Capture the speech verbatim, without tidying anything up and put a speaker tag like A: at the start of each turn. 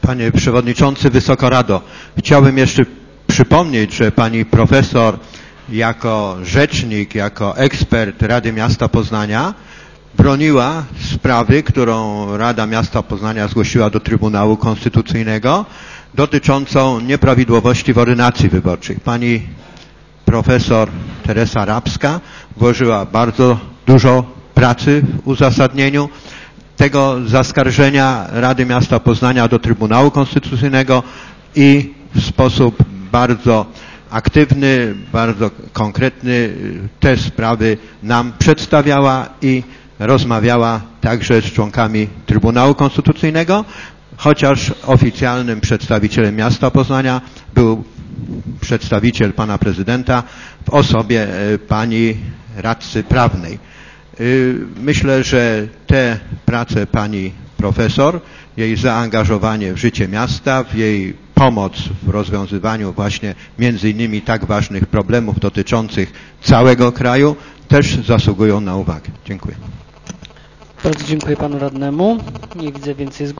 A: Panie Przewodniczący, Wysoka Rado, chciałbym jeszcze przypomnieć, że Pani Profesor jako rzecznik, jako ekspert Rady Miasta Poznania broniła sprawy, którą Rada Miasta Poznania zgłosiła do Trybunału Konstytucyjnego dotyczącą nieprawidłowości w ordynacji wyborczej. Pani profesor Teresa Rabska włożyła bardzo dużo pracy w uzasadnieniu tego zaskarżenia Rady Miasta Poznania do Trybunału Konstytucyjnego i w sposób bardzo aktywny, bardzo konkretny te sprawy nam przedstawiała i rozmawiała także z członkami Trybunału Konstytucyjnego, chociaż oficjalnym przedstawicielem miasta Poznania był przedstawiciel pana prezydenta w osobie pani radcy prawnej. Myślę, że te prace pani profesor, jej zaangażowanie w życie miasta, w jej pomoc w rozwiązywaniu właśnie między innymi tak ważnych problemów dotyczących całego kraju też zasługują na uwagę. Dziękuję.
B: Bardzo dziękuję panu radnemu. Nie widzę więcej zgłoszeń.